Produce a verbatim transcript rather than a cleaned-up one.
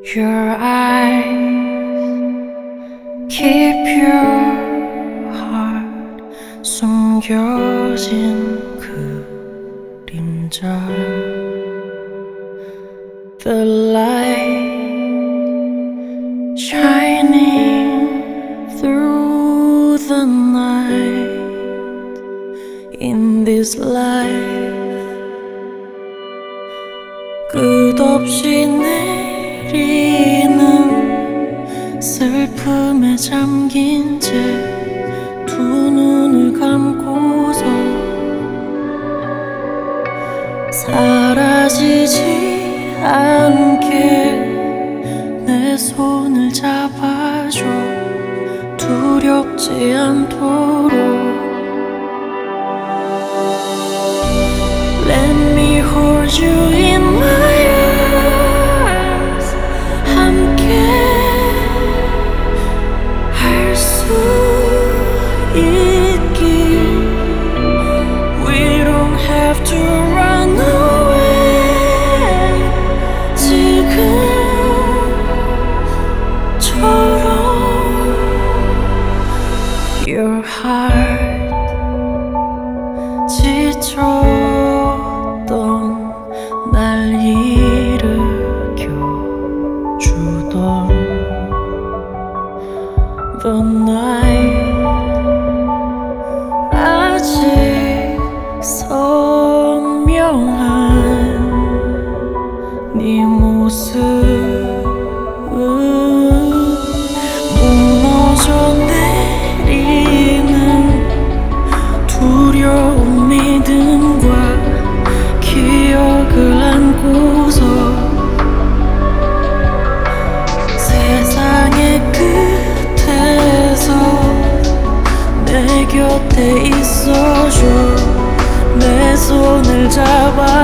Your eyes keep your heart 숨겨진 그림자 The light shining through the night In this life 끝없이 내리는 슬픔에 잠긴 채 두 눈을 감고서 사라지지 않게 내 손을 잡아줘 두렵지 않도록 Let me hold you in my arms 함께 할 수 있길 We don't have to run away 지금처럼 Your heart 지쳤던 날 일으켜주던 The night 아직 선명한 네 모습 무너져 내리는 두려운 믿음과 기억을 안고서 세상의 끝에서 내 곁에 있어줘 내 손을 잡아